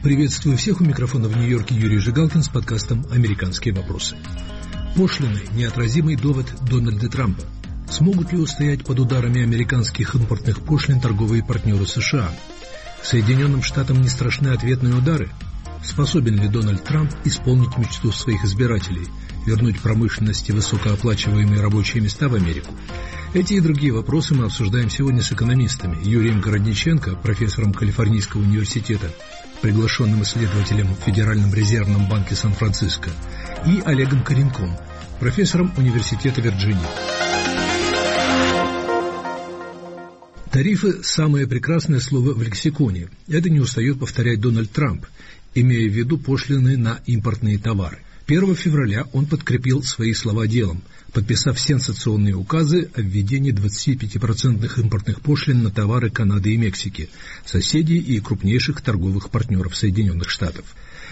Приветствую всех, у микрофона в Нью-Йорке Юрий Жигалкин с подкастом «Американские вопросы». Пошлины – неотразимый довод Дональда Трампа. Смогут ли устоять под ударами американских импортных пошлин торговые партнеры США? Соединенным Штатам не страшны ответные удары? Способен ли Дональд Трамп исполнить мечту своих избирателей – вернуть промышленность и высокооплачиваемые рабочие места в Америку? Эти и другие вопросы мы обсуждаем сегодня с экономистами Юрием Городниченко, профессором Калифорнийского университета, приглашенным исследователем в Федеральном резервном банке Сан-Франциско, и Олегом Коренком, профессором Университета Вирджинии. Тарифы – самое прекрасное слово в лексиконе. Это не устает повторять Дональд Трамп, имея в виду пошлины на импортные товары. 1 февраля он подкрепил свои слова делом, подписав сенсационные указы о введении 25% импортных пошлин на товары Канады и Мексики, соседей и крупнейших торговых партнеров Соединенных Штатов.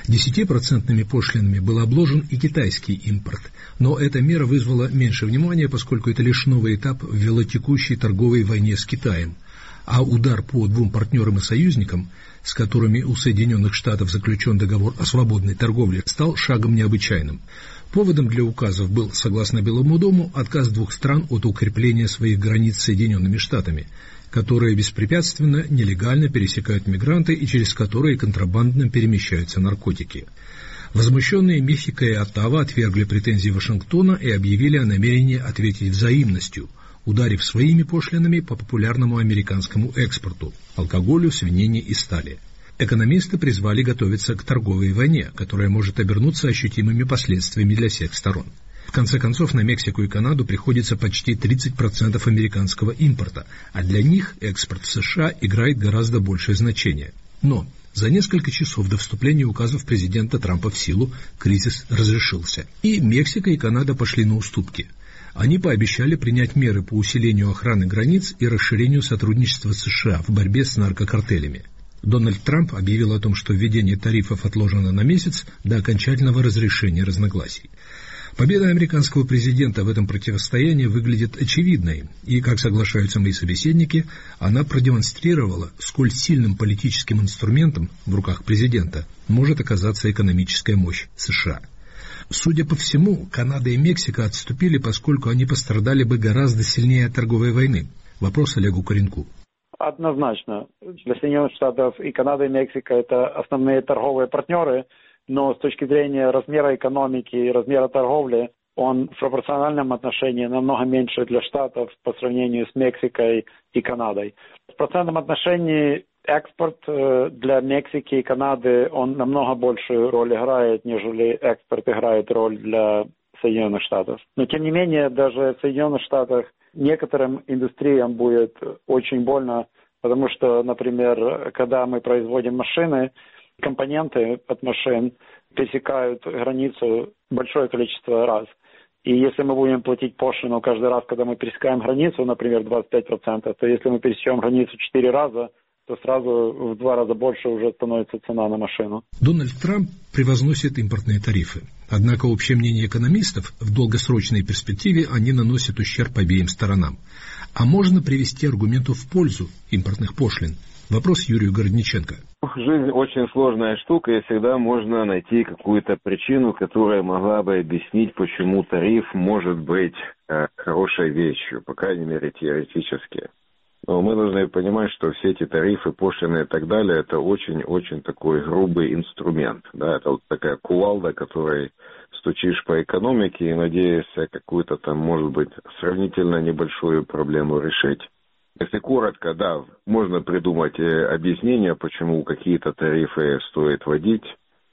10% пошлинами был обложен и китайский импорт, но эта мера вызвала меньше внимания, поскольку это лишь новый этап в велотекущей торговой войне с Китаем. А удар по двум партнерам и союзникам, с которыми у Соединенных Штатов заключен договор о свободной торговле, стал шагом необычайным. Поводом для указов был, согласно Белому дому, отказ двух стран от укрепления своих границ с Соединенными Штатами, которые беспрепятственно, нелегально пересекают мигранты и через которые контрабандно перемещаются наркотики. Возмущенные Мехико и Оттава отвергли претензии Вашингтона и объявили о намерении ответить взаимностью, ударив своими пошлинами по популярному американскому экспорту – алкоголю, свинине и стали. Экономисты призвали готовиться к торговой войне, которая может обернуться ощутимыми последствиями для всех сторон. В конце концов, на Мексику и Канаду приходится почти 30% американского импорта, а для них экспорт в США играет гораздо большее значение. Но за несколько часов до вступления указов президента Трампа в силу кризис разрешился, и Мексика и Канада пошли на уступки. Они пообещали принять меры по усилению охраны границ и расширению сотрудничества США в борьбе с наркокартелями. Дональд Трамп объявил о том, что введение тарифов отложено на месяц до окончательного разрешения разногласий. Победа американского президента в этом противостоянии выглядит очевидной, и, как соглашаются мои собеседники, она продемонстрировала, сколь сильным политическим инструментом в руках президента может оказаться экономическая мощь США. Судя по всему, Канада и Мексика отступили, поскольку они пострадали бы гораздо сильнее от торговой войны. Вопрос Олегу Коренку. Однозначно. Для Соединенных Штатов и Канада, и Мексика – это основные торговые партнеры, но с точки зрения размера экономики и размера торговли, он в пропорциональном отношении намного меньше для Штатов по сравнению с Мексикой и Канадой. В процентном отношении экспорт для Мексики и Канады, он намного большую роль играет, нежели экспорт играет роль для Соединенных Штатов. Но тем не менее, даже в Соединенных Штатах некоторым индустриям будет очень больно, потому что, например, когда мы производим машины, компоненты от машин пересекают границу большое количество раз. И если мы будем платить пошлину каждый раз, когда мы пересекаем границу, например, 25%, то если мы пересечем границу 4 раза, то сразу в 2 раза больше уже становится цена на машину. Дональд Трамп превозносит импортные тарифы. Однако общее мнение экономистов, в долгосрочной перспективе они наносят ущерб обеим сторонам. А можно привести аргументы в пользу импортных пошлин? Вопрос Юрию Городниченко. Жизнь очень сложная штука, и всегда можно найти какую-то причину, которая могла бы объяснить, почему тариф может быть хорошей вещью, по крайней мере теоретически. Но мы должны понимать, что все эти тарифы, пошлины и так далее, это очень-очень такой грубый инструмент. Да, это вот такая кувалда, которой стучишь по экономике и надеешься какую-то там, может быть, сравнительно небольшую проблему решить. Если коротко, да, можно придумать объяснение, почему какие-то тарифы стоит вводить,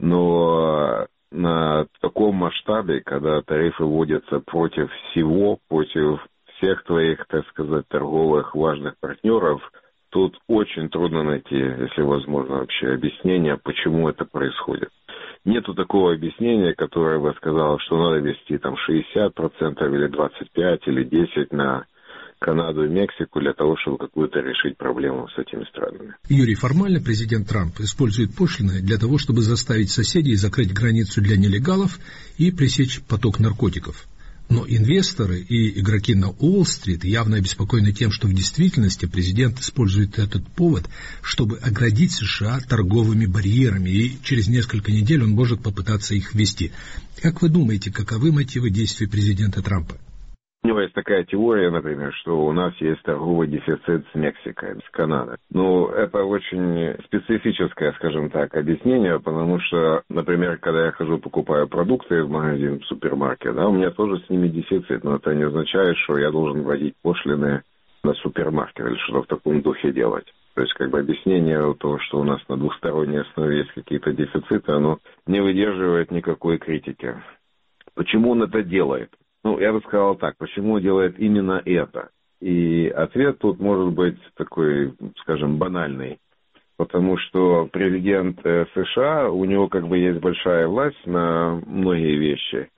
но на таком масштабе, когда тарифы вводятся против всего, против всех твоих, так сказать, торговых важных партнеров, тут очень трудно найти, если возможно, вообще объяснение, почему это происходит. Нету такого объяснения, которое бы сказало, что надо ввести там 60% или 25% или 10% на Канаду и Мексику для того, чтобы какую-то решить проблему с этими странами. Юрий, формально президент Трамп использует пошлины для того, чтобы заставить соседей закрыть границу для нелегалов и пресечь поток наркотиков. Но инвесторы и игроки на Уолл-стрит явно обеспокоены тем, что в действительности президент использует этот повод, чтобы оградить США торговыми барьерами, и через несколько недель он может попытаться их ввести. Как вы думаете, каковы мотивы действий президента Трампа? У него есть такая теория, например, что у нас есть торговый дефицит с Мексикой, с Канадой. Ну, это очень специфическое, скажем так, объяснение, потому что, например, когда я хожу, покупаю продукты в магазин, в супермаркет, да, у меня тоже с ними дефицит, но это не означает, что я должен вводить пошлины на супермаркет или что-то в таком духе делать. То есть, как бы объяснение того, что у нас на двусторонней основе есть какие-то дефициты, оно не выдерживает никакой критики. Почему он это делает? Ну, я бы сказал так, почему делает именно это? И ответ тут может быть такой, скажем, банальный. Потому что президент США, у него как бы есть большая власть на многие вещи.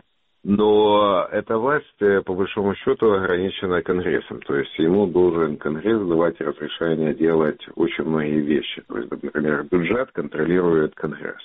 Но эта власть, по большому счету, ограничена Конгрессом. То есть ему должен Конгресс давать разрешение делать очень многие вещи. То есть, например, бюджет контролирует Конгресс.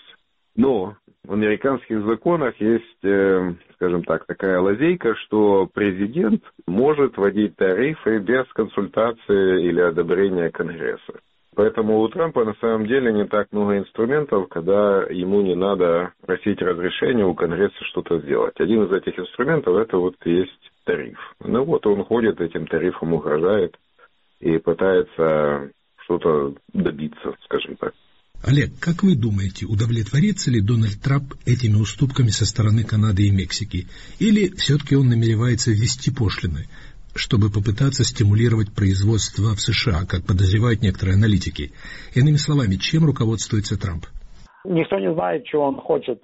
Но в американских законах есть, скажем так, такая лазейка, что президент может вводить тарифы без консультации или одобрения Конгресса. Поэтому у Трампа на самом деле не так много инструментов, когда ему не надо просить разрешения у Конгресса что-то сделать. Один из этих инструментов это вот есть тариф. Ну вот он ходит, этим тарифом угрожает и пытается что-то добиться, скажем так. Олег, как вы думаете, удовлетворится ли Дональд Трамп этими уступками со стороны Канады и Мексики? Или все-таки он намеревается ввести пошлины, чтобы попытаться стимулировать производство в США, как подозревают некоторые аналитики? Иными словами, чем руководствуется Трамп? Никто не знает, чего он хочет,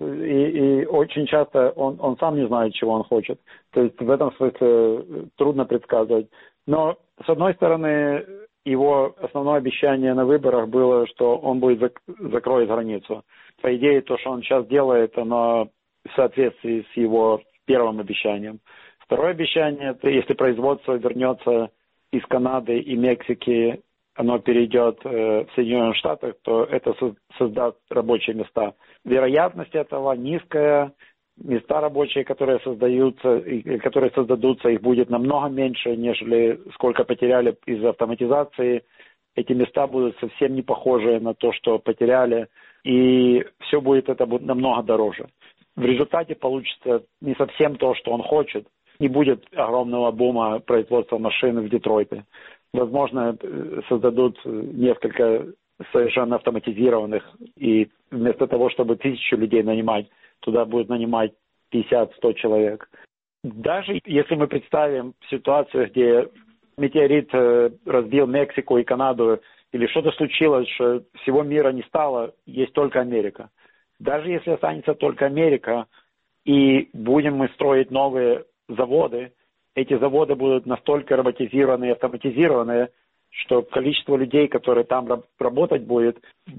и очень часто он сам не знает, чего он хочет. То есть в этом смысле трудно предсказывать. Но, с одной стороны, его основное обещание на выборах было, что он будет закроет границу. По идее, то, что он сейчас делает, оно в соответствии с его первым обещанием. Второе обещание, это если производство вернется из Канады и Мексики, оно перейдет в Соединенных Штатах, то это создаст рабочие места. Вероятность этого низкая. Места рабочие, которые создаются, и которые создадутся, их будет намного меньше, нежели сколько потеряли из-за автоматизации. Эти места будут совсем не похожи на то, что потеряли, и все будет это будет намного дороже. В результате получится не совсем то, что он хочет. Не будет огромного бума производства машин в Детройте. Возможно, создадут несколько совершенно автоматизированных, и вместо того, чтобы 1000 людей нанимать, туда будет нанимать 50-100 человек. Даже если мы представим ситуацию, где метеорит разбил Мексику и Канаду, или что-то случилось, что всего мира не стало, есть только Америка. Даже если останется только Америка, и будем мы строить новые заводы, эти заводы будут настолько роботизированные и автоматизированные, что количество людей, которые там работать будет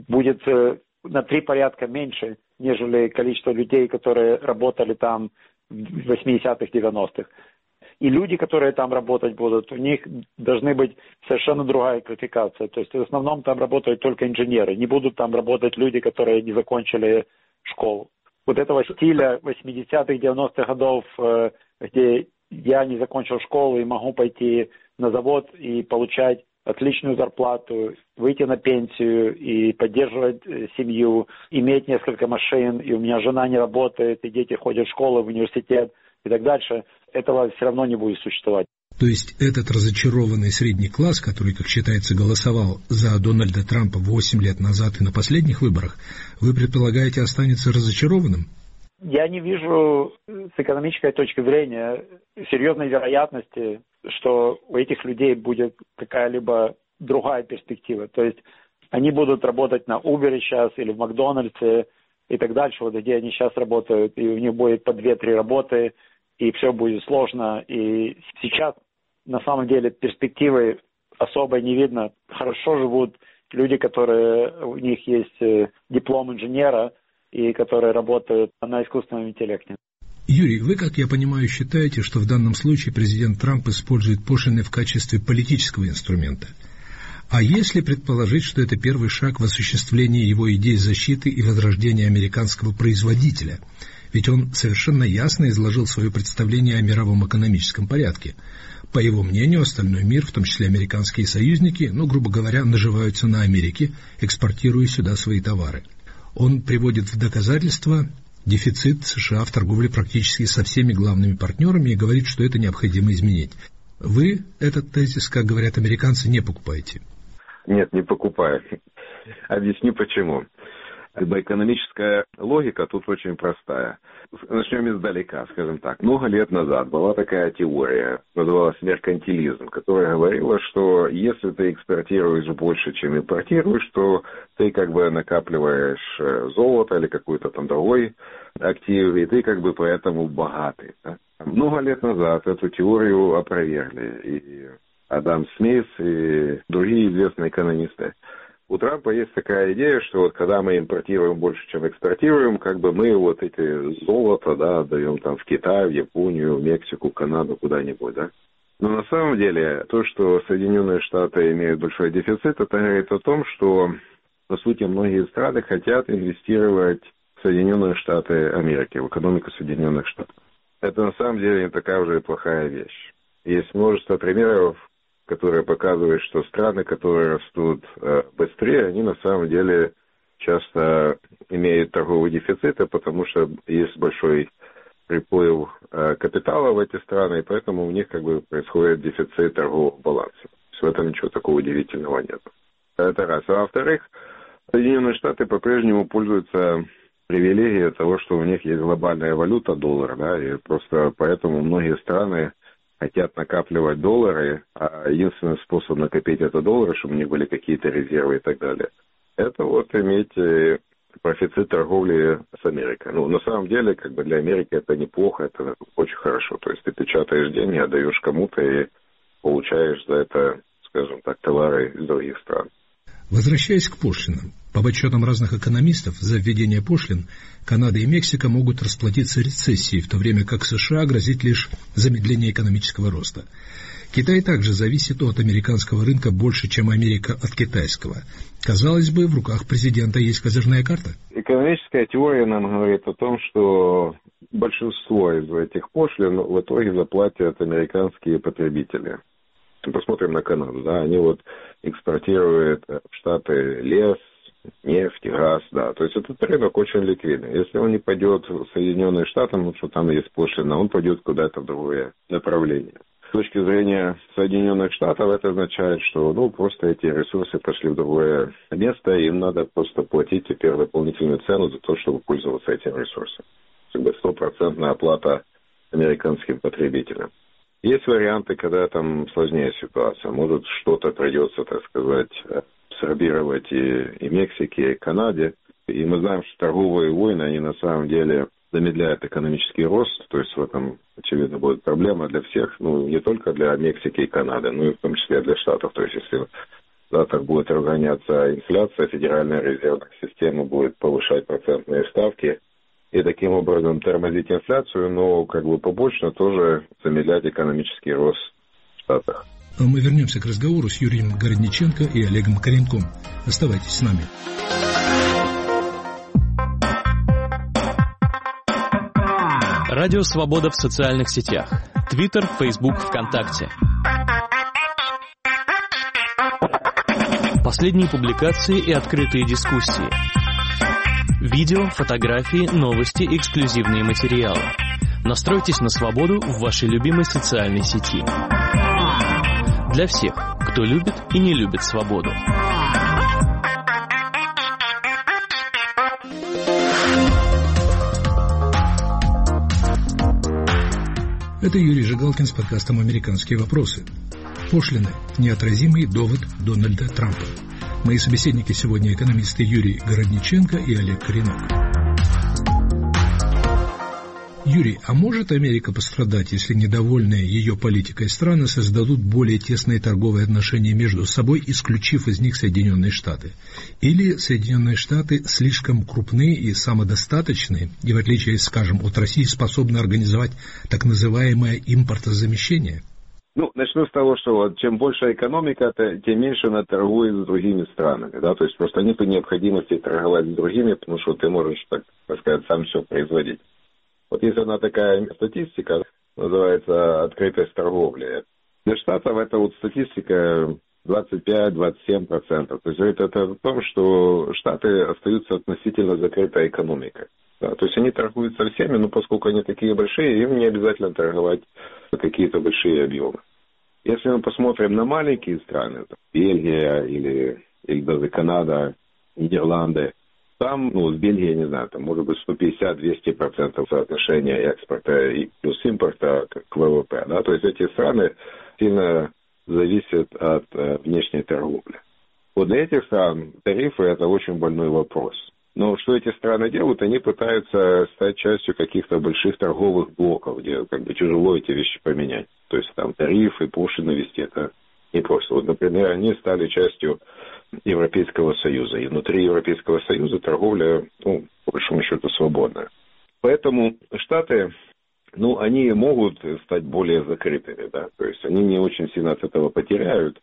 на 3 порядка меньше, нежели количество людей, которые работали там в 80-х, 90-х. И люди, которые там работать будут, у них должны быть совершенно другая квалификация. То есть в основном там работают только инженеры. Не будут там работать люди, которые не закончили школу. Вот этого стиля 80-х, 90-х годов, где я не закончил школу и могу пойти на завод и получать отличную зарплату, выйти на пенсию и поддерживать семью, иметь несколько машин, и у меня жена не работает, и дети ходят в школу, в университет и так дальше, этого все равно не будет существовать. То есть этот разочарованный средний класс, который, как считается, голосовал за Дональда Трампа 8 лет назад и на последних выборах, вы предполагаете, останется разочарованным? Я не вижу с экономической точки зрения серьезной вероятности, что у этих людей будет какая-либо другая перспектива. То есть они будут работать на Uber сейчас или в Макдональдсе и так дальше, вот где они сейчас работают, и у них будет по 2-3 работы, и все будет сложно. И сейчас на самом деле перспективы особо не видно. Хорошо живут люди, у них есть диплом инженера, и которые работают на искусственном интеллекте. Юрий, вы, как я понимаю, считаете, что в данном случае президент Трамп использует пошлины в качестве политического инструмента. А если предположить, что это первый шаг в осуществлении его идей защиты и возрождения американского производителя? Ведь он совершенно ясно изложил свое представление о мировом экономическом порядке. По его мнению, остальной мир, в том числе американские союзники, грубо говоря, наживаются на Америке, экспортируя сюда свои товары. Он приводит в доказательство дефицит США в торговле практически со всеми главными партнерами и говорит, что это необходимо изменить. Вы этот тезис, как говорят американцы, не покупаете? Нет, не покупаю. Объясню почему. Экономическая логика тут очень простая. Начнем издалека, скажем так. Много лет назад была такая теория, называлась меркантилизм, которая говорила, что если ты экспортируешь больше, чем импортируешь, то ты как бы накапливаешь золото или какой-то там другой актив, и ты как бы поэтому богатый. Да? Много лет назад эту теорию опровергли и Адам Смит, и другие известные экономисты. У Трампа есть такая идея, что вот когда мы импортируем больше, чем экспортируем, как бы мы вот эти золото, да, отдаем там в Китай, в Японию, в Мексику, Канаду, куда-нибудь, да. Но на самом деле то, что Соединенные Штаты имеют большой дефицит, это говорит о том, что, по сути, многие страны хотят инвестировать в Соединенные Штаты Америки, в экономику Соединенных Штатов. Это на самом деле не такая уже и плохая вещь. Есть множество примеров, которые показывают, что страны, которые растут быстрее, они на самом деле часто имеют торговые дефициты, потому что есть большой приплыв капитала в эти страны, и поэтому у них как бы происходит дефицит торгового баланса. То есть в этом ничего такого удивительного нет. Это раз. А во-вторых, Соединенные Штаты по-прежнему пользуются привилегией того, что у них есть глобальная валюта, доллар, да, и просто поэтому многие страны хотят накапливать доллары, а единственный способ накопить это доллары, чтобы у них были какие-то резервы и так далее, это вот иметь профицит торговли с Америкой. На самом деле, как бы для Америки это неплохо, это очень хорошо. То есть ты печатаешь деньги, отдаешь кому-то и получаешь за это, скажем так, товары из других стран. Возвращаясь к пошлинам, по подсчетам разных экономистов, за введение пошлин Канада и Мексика могут расплатиться рецессией, в то время как США грозит лишь замедление экономического роста. Китай также зависит от американского рынка больше, чем Америка от китайского. Казалось бы, в руках президента есть козырная карта. Экономическая теория нам говорит о том, что большинство из этих пошлин в итоге заплатят американские потребители. Посмотрим на Канаду, да, они вот экспортируют в Штаты лес, нефть, газ, да, то есть этот рынок очень ликвидный. Если он не пойдет в Соединенные Штаты, что там есть пошлина, он пойдет куда-то в другое направление. С точки зрения Соединенных Штатов это означает, что просто эти ресурсы пошли в другое место, и им надо просто платить теперь дополнительную цену за то, чтобы пользоваться этим ресурсом. Как бы 100% оплата американским потребителям. Есть варианты, когда там сложнее ситуация. Может, что-то придется, так сказать, абсорбировать и Мексике, и Канаде. И мы знаем, что торговые войны, они на самом деле замедляют экономический рост. То есть в этом, очевидно, будет проблема для всех. Не только для Мексики и Канады, но и в том числе для Штатов. То есть если завтра будет разгоняться инфляция, Федеральная резервная система будет повышать процентные ставки, и таким образом тормозить инфляцию, но как бы побочно тоже замедлять экономический рост в Штатах. Мы вернемся к разговору с Юрием Городниченко и Олегом Макаренком. Оставайтесь с нами. Радио «Свобода» в социальных сетях. Твиттер, Фейсбук, ВКонтакте. Последние публикации и открытые дискуссии. Видео, фотографии, новости, эксклюзивные материалы. Настройтесь на свободу в вашей любимой социальной сети. Для всех, кто любит и не любит свободу. Это Юрий Жигалкин с подкастом «Американские вопросы». Пошлины – неотразимый довод Дональда Трампа. Мои собеседники сегодня экономисты Юрий Городниченко и Олег Коренок. Юрий, а может Америка пострадать, если недовольные ее политикой страны создадут более тесные торговые отношения между собой, исключив из них Соединенные Штаты? Или Соединенные Штаты слишком крупны и самодостаточны, и в отличие, скажем, от России, способны организовать так называемое импортозамещение? Начну с того, что чем больше экономика, тем меньше она торгует с другими странами. Да? То есть просто нет необходимости торговать с другими, потому что ты можешь, так сказать, сам все производить. Вот есть одна такая статистика, называется «Открытость торговли». Для Штатов это вот статистика 25-27%. То есть это о том, что Штаты остаются относительно закрытой экономикой. Да, то есть они торгуют со всеми, но поскольку они такие большие, им не обязательно торговать какие-то большие объемы. Если мы посмотрим на маленькие страны, там, Бельгия или даже Канада, Нидерланды, там, с Бельгией, не знаю, там может быть 150-200% соотношения экспорта и плюс импорта к ВВП. Да? То есть эти страны сильно зависят от внешней торговли. Вот для этих стран тарифы – это очень больной вопрос. Но что эти страны делают? Они пытаются стать частью каких-то больших торговых блоков, где тяжело эти вещи поменять. То есть там тарифы, пошлины ввести – это не просто. Вот, например, они стали частью Европейского Союза. И внутри Европейского Союза торговля, по большому счету, свободная. Поэтому Штаты, они могут стать более закрытыми, да. То есть они не очень сильно от этого потеряют.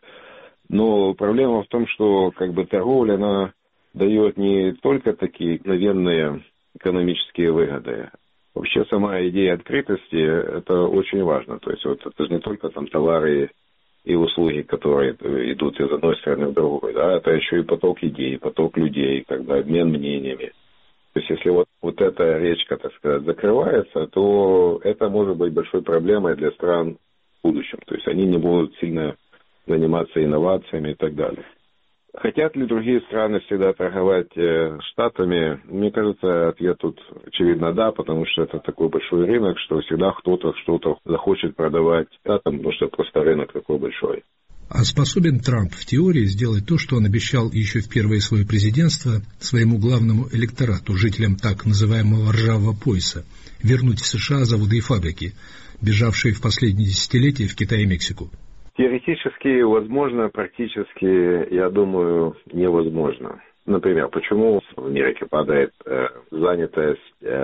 Но проблема в том, что торговля, она дает не только такие мгновенные экономические выгоды. Вообще сама идея открытости, это очень важно. То есть это же не только там товары и услуги, которые идут из одной страны в другую, да, это еще и поток идей, поток людей, обмен мнениями. То есть если вот эта речка, так сказать, закрывается, то это может быть большой проблемой для стран в будущем. То есть они не будут сильно заниматься инновациями и так далее. Хотят ли другие страны всегда торговать Штатами? Мне кажется, ответ тут очевидно да, потому что это такой большой рынок, что всегда кто-то что-то захочет продавать Штатам, потому что просто рынок такой большой. А способен Трамп в теории сделать то, что он обещал еще в первое свое президентство своему главному электорату, жителям так называемого ржавого пояса, вернуть в США заводы и фабрики, бежавшие в последние десятилетия в Китай и Мексику? Теоретически возможно, практически, я думаю, невозможно. Например, почему в Америке падает занятость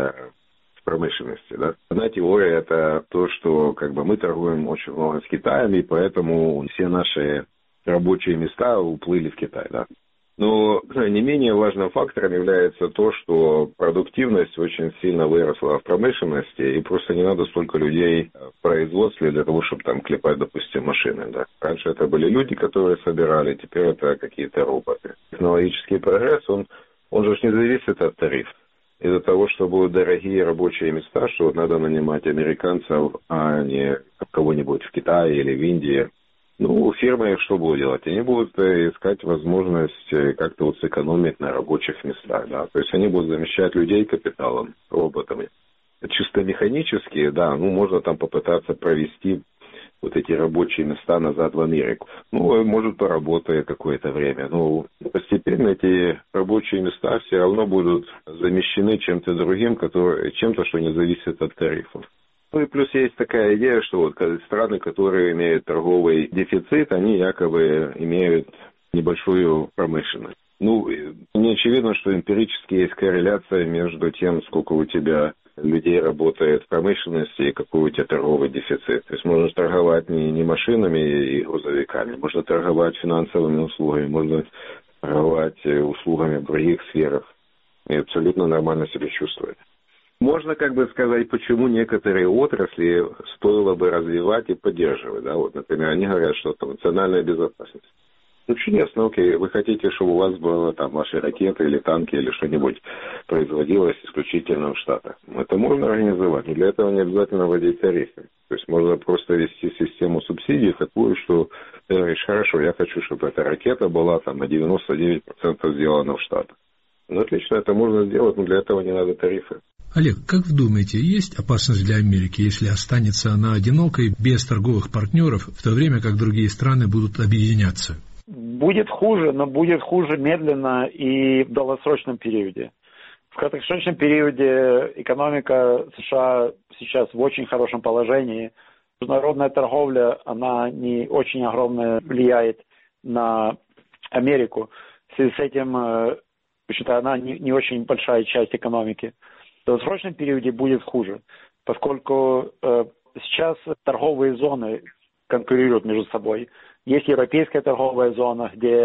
в промышленности? Да? Одна теория – это то, что мы торгуем очень много с Китаем, и поэтому все наши рабочие места уплыли в Китай. Да? Но не менее важным фактором является то, что продуктивность очень сильно выросла в промышленности, и просто не надо столько людей в производстве для того, чтобы там клепать, допустим, машины. Да. Раньше это были люди, которые собирали, теперь это какие-то роботы. Технологический прогресс, он же не зависит от тарифов. Из-за того, что будут дорогие рабочие места, что надо нанимать американцев, а не кого-нибудь в Китае или в Индии. Фирмы что будут делать? Они будут искать возможность как-то сэкономить на рабочих местах, да. То есть они будут замещать людей капиталом, роботами. Чисто механически, да, можно там попытаться провести вот эти рабочие места назад в Америку. Может, поработает какое-то время. Но постепенно эти рабочие места все равно будут замещены чем-то другим, чем-то, что не зависит от тарифов. И плюс есть такая идея, что страны, которые имеют торговый дефицит, они якобы имеют небольшую промышленность. Не очевидно, что эмпирически есть корреляция между тем, сколько у тебя людей работает в промышленности и какой у тебя торговый дефицит. То есть можно торговать не машинами и грузовиками, можно торговать финансовыми услугами, можно торговать услугами в других сферах и абсолютно нормально себя чувствовать. Можно сказать, почему некоторые отрасли стоило бы развивать и поддерживать. Да? Например, они говорят, что это национальная безопасность. Чудесно, окей, вы хотите, чтобы у вас было там ваши ракеты или танки или что-нибудь производилось исключительно в Штатах. Это можно организовать, но для этого не обязательно вводить тарифы. То есть можно просто ввести систему субсидий такую, что ты говоришь, хорошо, я хочу, чтобы эта ракета была там на 99% сделана в Штатах. Отлично, это можно сделать, но для этого не надо тарифы. Олег, как вы думаете, есть опасность для Америки, если останется она одинокой, без торговых партнеров, в то время как другие страны будут объединяться? Будет хуже, но будет хуже медленно и в долгосрочном периоде. В краткосрочном периоде экономика США сейчас в очень хорошем положении. Международная торговля, она не очень огромно влияет на Америку. В связи с этим, она не очень большая часть экономики. В долгосрочном периоде будет хуже, поскольку сейчас торговые зоны конкурируют между собой. Есть европейская торговая зона, где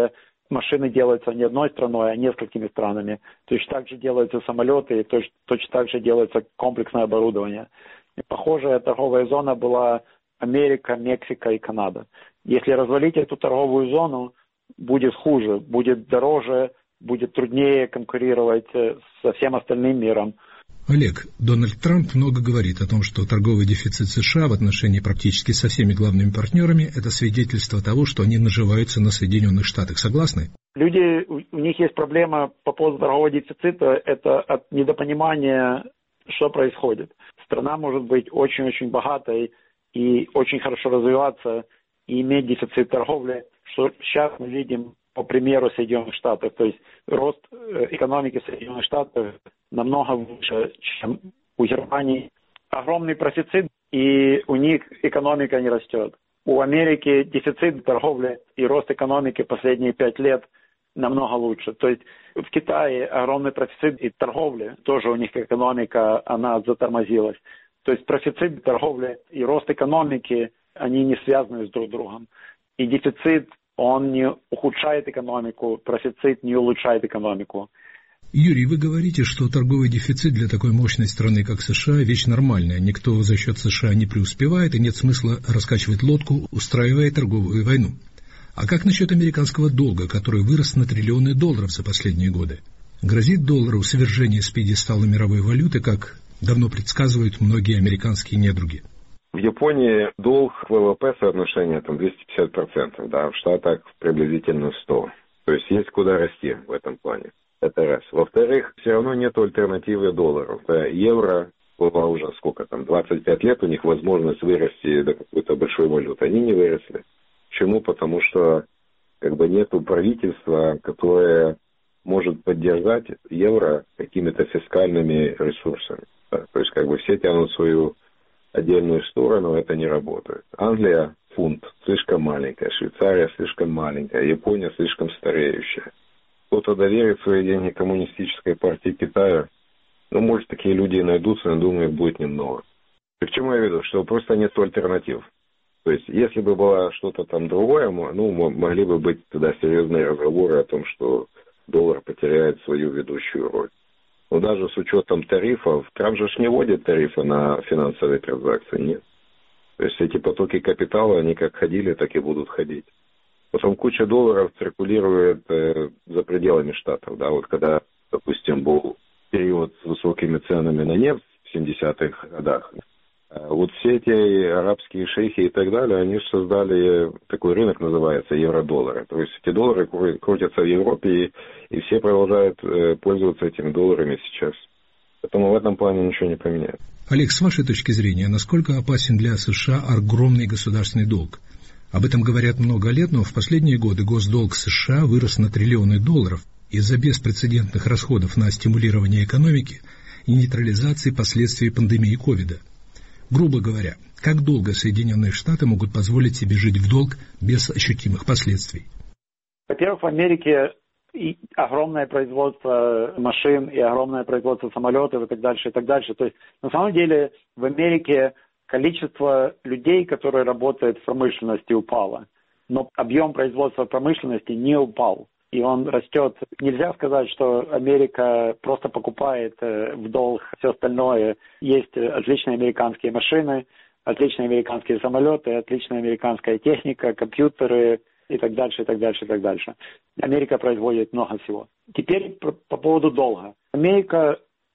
машины делаются не одной страной, а несколькими странами. Точно так же делаются самолеты, и точно так же делается комплексное оборудование. И похожая торговая зона была Америка, Мексика и Канада. Если развалить эту торговую зону, будет хуже, будет дороже, будет труднее конкурировать со всем остальным миром. Олег, Дональд Трамп много говорит о том, что торговый дефицит США в отношении практически со всеми главными партнерами – это свидетельство того, что они наживаются на Соединенных Штатах. Согласны? Люди, у них есть проблема по поводу торгового дефицита, это от недопонимания, что происходит. Страна может быть очень-очень богатой и очень хорошо развиваться, и иметь дефицит торговли, что сейчас мы видим по примеру Соединенных Штатов. То есть рост экономики Соединенных Штатов намного выше, чем у Германии. Огромный профицит, и у них экономика не растет. У Америки дефицит торговли и рост экономики последние 5 лет намного лучше. То есть в Китае огромный профицит и торговли, тоже у них экономика, она затормозилась. То есть профицит торговли и рост экономики, они не связаны с друг другом. И дефицит, он не ухудшает экономику, профицит не улучшает экономику. Юрий, вы говорите, что торговый дефицит для такой мощной страны, как США, вещь нормальная. Никто за счет США не преуспевает, и нет смысла раскачивать лодку, устраивая торговую войну. А как насчет американского долга, который вырос на триллионы долларов за последние годы? Грозит доллару свержение с пьедестала мировой валюты, как давно предсказывают многие американские недруги? В Японии долг к ВВП соотношение там 250%, да, в Штатах приблизительно 100%. То есть есть куда расти в этом плане. Это раз. Во-вторых, все равно нет альтернативы доллару. Евро было уже сколько там, 25 лет у них возможность вырасти до какой-то большой валюты. Они не выросли. Почему? Потому что как бы нету правительства, которое может поддержать евро какими-то фискальными ресурсами. Да? То есть как бы все тянут свою отдельную сторону, это не работает. Англия фунт слишком маленькая, Швейцария слишком маленькая, Япония слишком стареющая. Кто-то доверит свои деньги коммунистической партии Китая, ну, может, такие люди и найдутся, но, думаю, их будет немного. И к чему я веду? Что просто нет альтернатив. То есть, если бы было что-то там другое, ну, могли бы быть тогда серьезные разговоры о том, что доллар потеряет свою ведущую роль. Но даже с учетом тарифов, Трамп же не вводит тарифы на финансовые транзакции, нет. То есть, эти потоки капитала, они как ходили, так и будут ходить. Потом куча долларов циркулирует за пределами Штатов. Да, вот когда, допустим, был период с высокими ценами на нефть в 70-х годах, вот все эти арабские шейхи и так далее, они создали такой рынок, называется евро-доллары. То есть эти доллары крутятся в Европе, и все продолжают пользоваться этими долларами сейчас. Поэтому в этом плане ничего не поменяется. Олег, с вашей точки зрения, насколько опасен для США огромный государственный долг? Об этом говорят много лет, но в последние годы госдолг США вырос на триллионы долларов из-за беспрецедентных расходов на стимулирование экономики и нейтрализации последствий пандемии ковида. Грубо говоря, как долго Соединенные Штаты могут позволить себе жить в долг без ощутимых последствий? Во-первых, в Америке и огромное производство машин, и огромное производство самолетов и так дальше, и так дальше. То есть, на самом деле, в Америке количество людей, которые работают в промышленности, упало. Но объем производства промышленности не упал. И он растет. Нельзя сказать, что Америка просто покупает в долг все остальное. Есть отличные американские машины, отличные американские самолеты, отличная американская техника, компьютеры и так дальше, и так дальше, и так дальше. Америка производит много всего. Теперь по поводу долга. Америка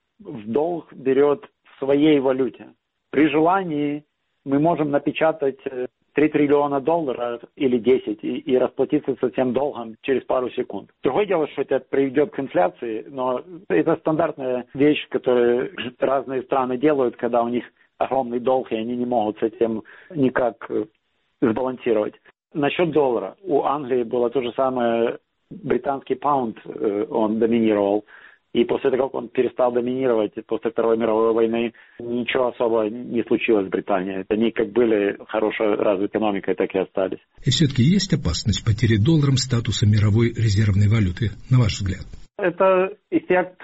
в долг берет в своей валюте. При желании мы можем напечатать 3 триллиона долларов или 10 и расплатиться со всем долгом через пару секунд. Другое дело, что это приведет к инфляции, но это стандартная вещь, которую разные страны делают, когда у них огромный долг, и они не могут с этим никак сбалансировать. Насчет доллара. У Англии было то же самое. Британский паунд, он доминировал. И после того, как он перестал доминировать, после Второй мировой войны, ничего особо не случилось в Британии. Они как были хорошо развитой экономикой, так и остались. И все-таки есть опасность потери долларом статуса мировой резервной валюты, на ваш взгляд? Это эффект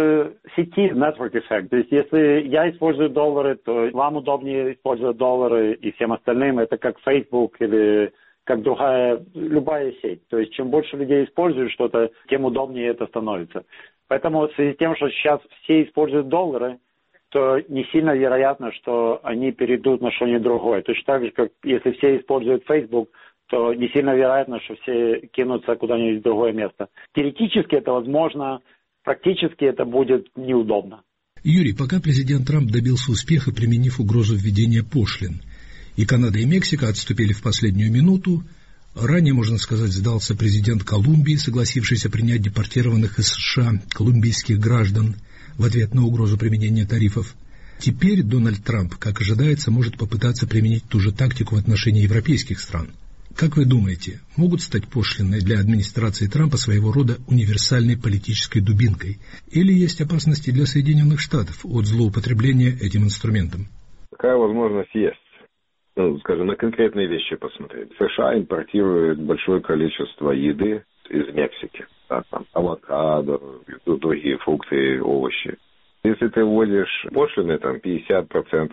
сети, network effect. То есть, если я использую доллары, то вам удобнее использовать доллары и всем остальным. Это как Facebook или как любая сеть. То есть чем больше людей используют что-то, тем удобнее это становится. Поэтому в связи с тем, что сейчас все используют доллары, то не сильно вероятно, что они перейдут на что-нибудь другое. Точно так же, как если все используют Facebook, то не сильно вероятно, что все кинутся куда-нибудь в другое место. Теоретически это возможно, практически это будет неудобно. Юрий, пока президент Трамп добился успеха, применив угрозу введения пошлин, и Канада и Мексика отступили в последнюю минуту, ранее, можно сказать, сдался президент Колумбии, согласившийся принять депортированных из США колумбийских граждан в ответ на угрозу применения тарифов. Теперь Дональд Трамп, как ожидается, может попытаться применить ту же тактику в отношении европейских стран. Как вы думаете, могут стать пошлины для администрации Трампа своего рода универсальной политической дубинкой? Или есть опасности для Соединенных Штатов от злоупотребления этим инструментом? Такая возможность есть. Скажем, на конкретные вещи посмотреть. США импортирует большое количество еды из Мексики. Да, там авокадо, другие фрукты, овощи. Если ты вводишь пошлины, там 50%,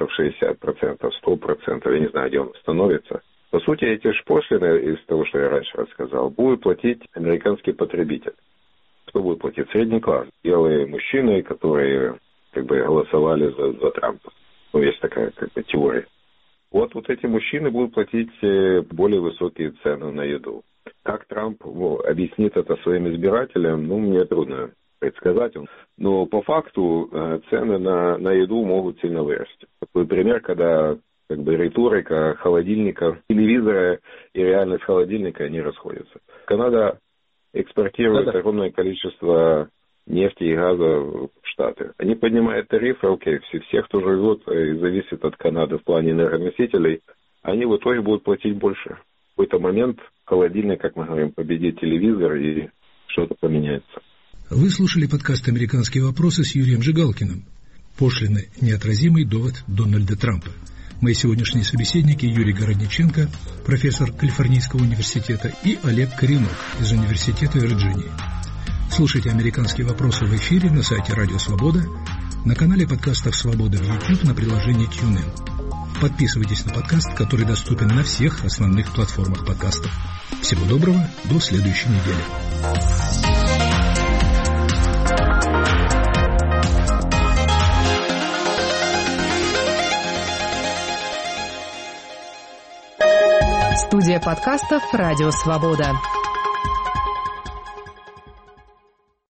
60%, 100%, я не знаю, где он становится, по сути, эти же пошлины, из того, что я раньше рассказал, будут платить американский потребитель. Кто будет платить? Средний класс. Белые мужчины, которые голосовали за Трампа. Есть такая теория. Вот эти мужчины будут платить более высокие цены на еду. Как Трамп объяснит это своим избирателям, мне трудно предсказать. Но по факту цены на еду могут сильно вырасти. Такой пример, когда риторика холодильника, телевизора и реальность холодильника не расходятся. Канада экспортирует огромное количество нефти и газа в Штаты. Они поднимают тарифы, все, кто живет и зависит от Канады в плане энергоносителей, они в итоге будут платить больше. В какой-то момент холодильник, как мы говорим, победит телевизор и что-то поменяется. Вы слушали подкаст «Американские вопросы» с Юрием Жигалкиным. Пошлины – неотразимый довод Дональда Трампа. Мои сегодняшние собеседники Юрий Городниченко, профессор Калифорнийского университета, и Олег Коренок из Университета Вирджинии. Слушайте «Американские вопросы» в эфире на сайте Радио Свобода, на канале подкастов «Свобода» в YouTube, на приложении TuneIn. Подписывайтесь на подкаст, который доступен на всех основных платформах подкастов. Всего доброго, до следующей недели. Студия подкастов «Радио Свобода».